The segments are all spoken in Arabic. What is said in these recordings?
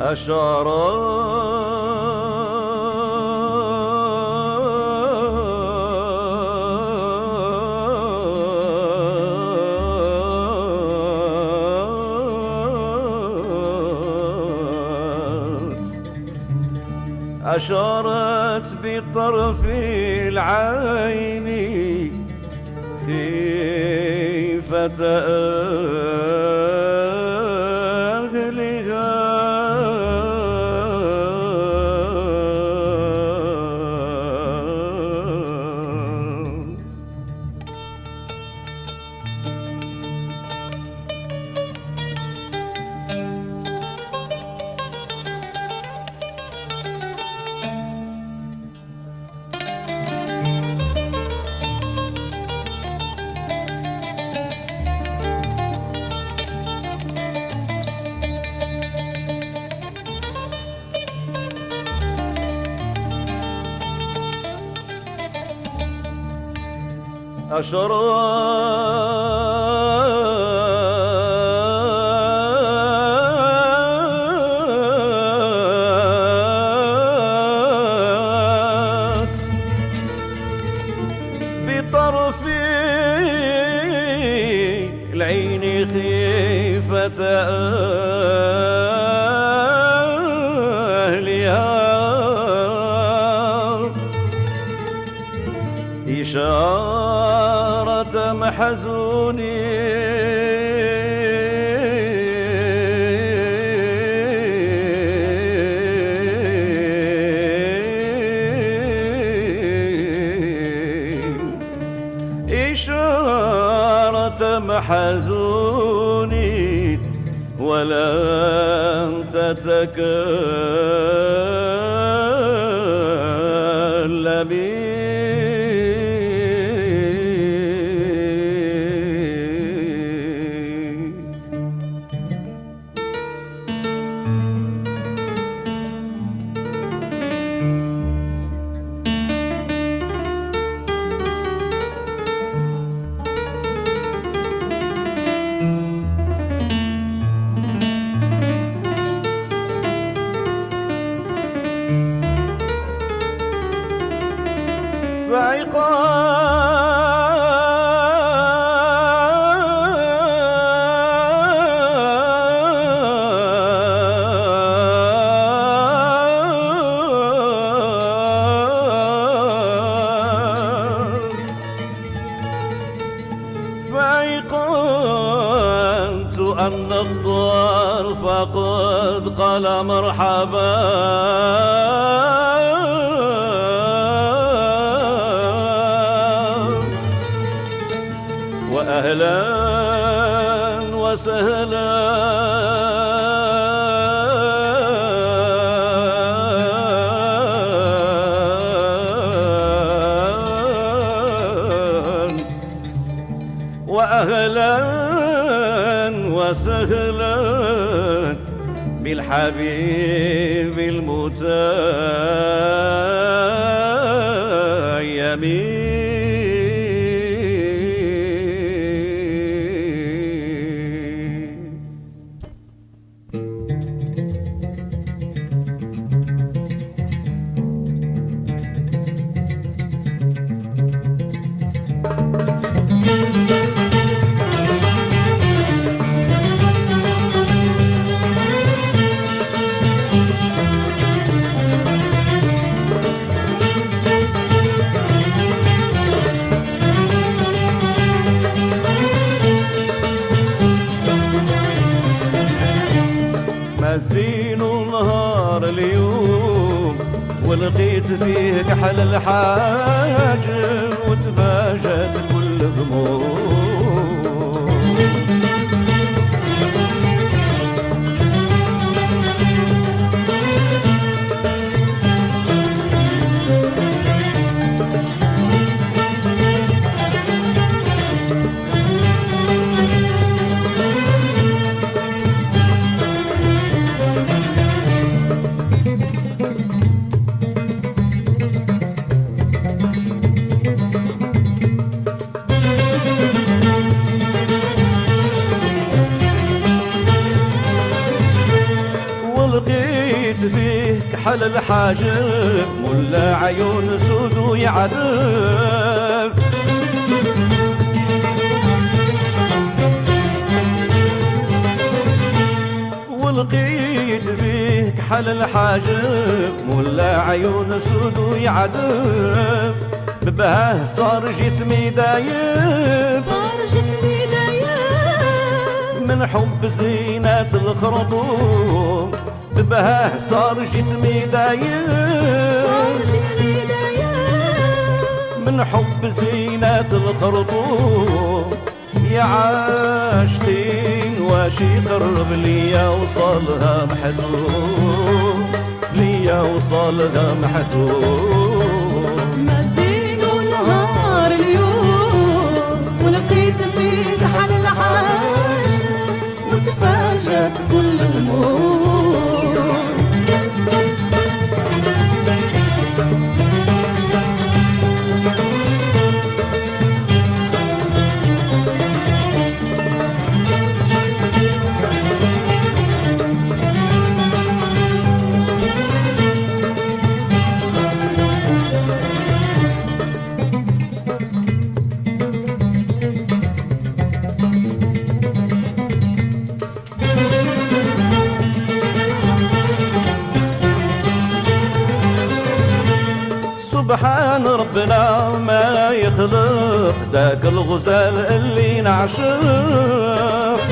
أشارت بطرف العين خيفة أهلها أشرت بطرف العين خيفة أهلها إشارة محزوني إشارة محزوني ولم تتكلمي فأيقنت أن الظرف قد قال مرحبا وأهلا وسهلا وأهلا وسهلا بالحبيب المتيم مزين نهار اليوم ولقيت فيه كحل الحاج وتفاجأت كل هموم كحل الحاجب ملا عيون سود ويعذب ولقيت فيه كحل الحاجب ملا عيون سود ويعذب ببهاه صار جسمي دايب من حب زينة الخرطوم ببهاه صار جسمي دايب من حب زينة الخرطوم يا عاشقين واش يقرب ليا وصلها محدود ليا وصلها محدود مازين ونهار اليوم ولقيت فيك حل العاش وتفاجأت كل هموم سبحان ربنا ما يخلق ذاك الغزال اللي نعشق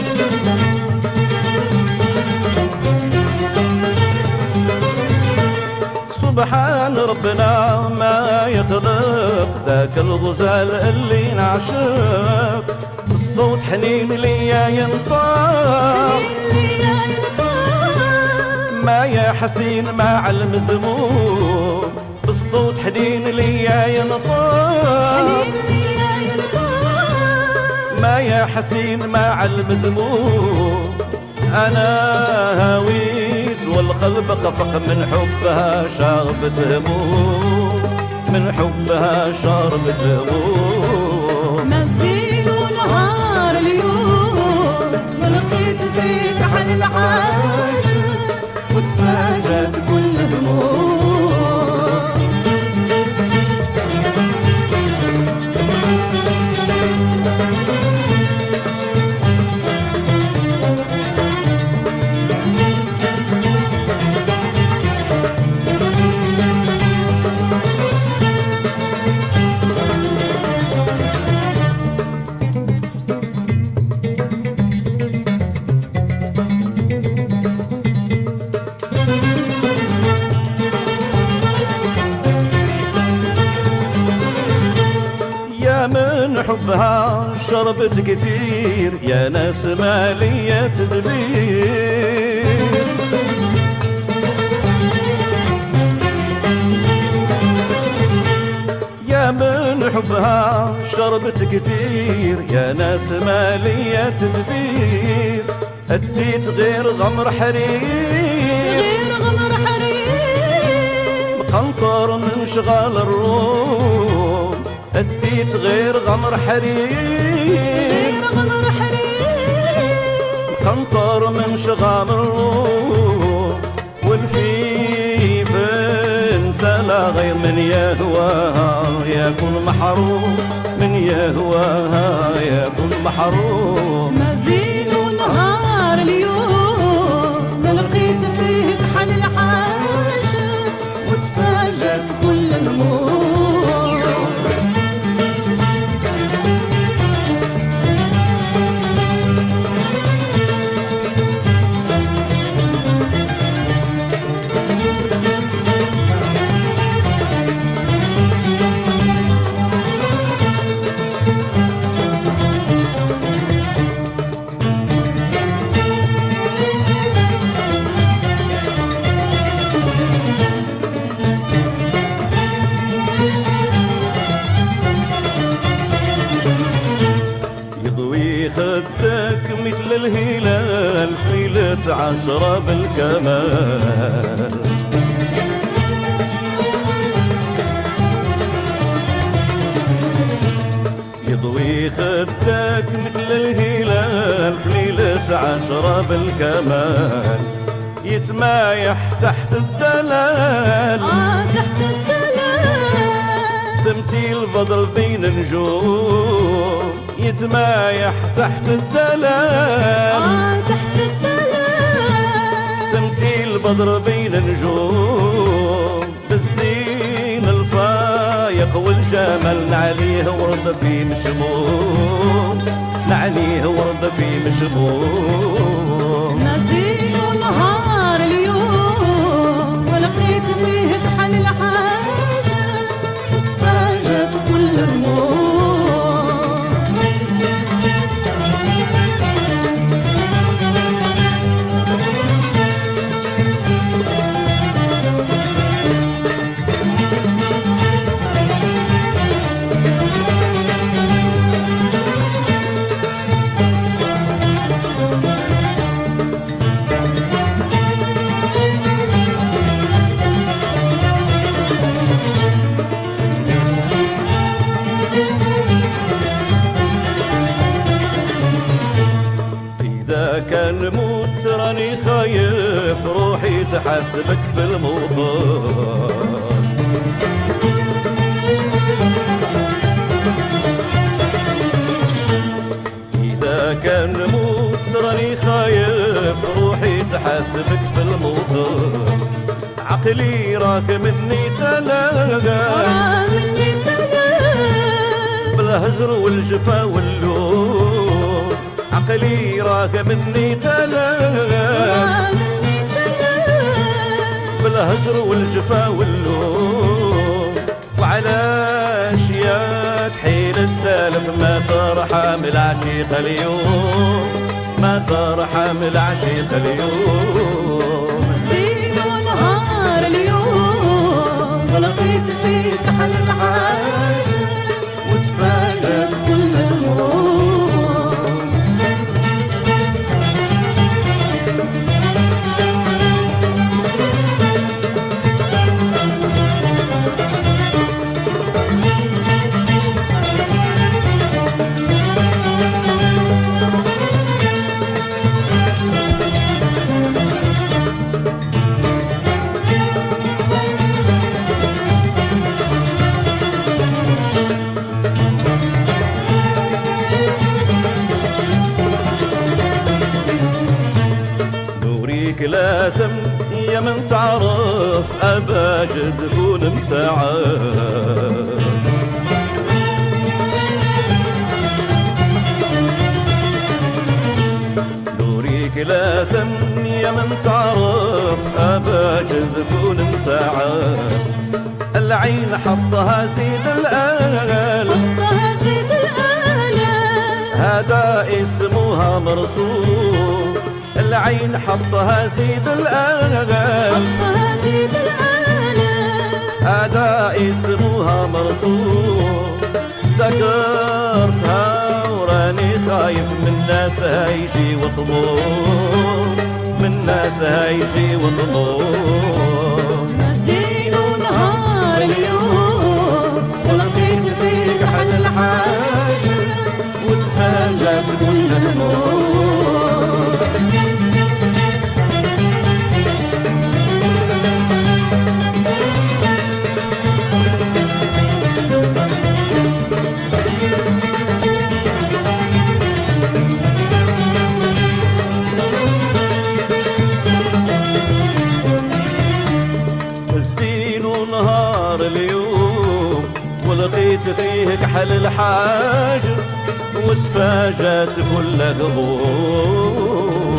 سبحان ربنا ما يخلق ذاك الغزال اللي نعشق الصوت حنين ليا ينطق ما يا حسين مع المزموم بالصوت حنين ليا ينطق ما يا حسين مع المزموم انا هويت والقلب خفق من حبها شاربة هموم من حبها شاربة هموم مازين ونهار اليوم ولقيت فيك حل العاش وتفاجأت كل هموم من حبها شربت كتير يا ناس مالية تدبير يا من حبها شربت كتير يا ناس مالية تدبير أديت غير غمر حرير مقنطر من شغال الروم أديت غير غمر حرير قنطر من شغام الروم والفيف انسلا غير من يهواها يكون محروم من يهواها يكون محروم مازين ونهار اليوم لقيت فيك حل العاش وتفاجأت كل هموم خدك مثل الهلال ليلة عشرة بالكمال يضوي خدك مثل الهلال ليلة عشرة بالكمال يتمايح تحت الدلال تحت الدلال تمثيل بدر بين نجوم يتمايح تحت الدلال تحت الدلال تمثيل بدر بين نجوم بالزين الفايق والجمال نعليه ورد في مشموم نعليه ورد في مشموم نزيل نهار اليوم ولقيت فيه كحل الحاجة تفاجأت كل هموم كان موت راني خايف روحي تحاسبك في الموقف إذا كان موت راني خايف روحي تحاسبك في الموقف عقلي راك مني تلاقى بالهجر والجفا واللوم عقلي راك مني تلاقى بالهجر والجفا واللوم وعلاش ياك حين السالف ما ترحم العشيق اليوم ما ترحم العشيق اليوم زين نهار اليوم ولقيت فيك حل الحاجة وتفاجأت كل هموم لازم يا من تعرف أباجد تكون مساعد نوريك لازم يا من تعرف أباجد تكون مساعد العين حطها زيد الآل هذا اسمها مرسوم العين حطها زيد الآلة هذا اسمها مرسوم ذكرتها وراني خايف من ناس هيجي وطلوب من ناس هيجي وطلوب نزيل نهار اليوم ولقيت فيك حل الحاجة وتفاجأت كل هموم اليوم ولقيت فيه كحل الحاجة وتفاجأت كل قبور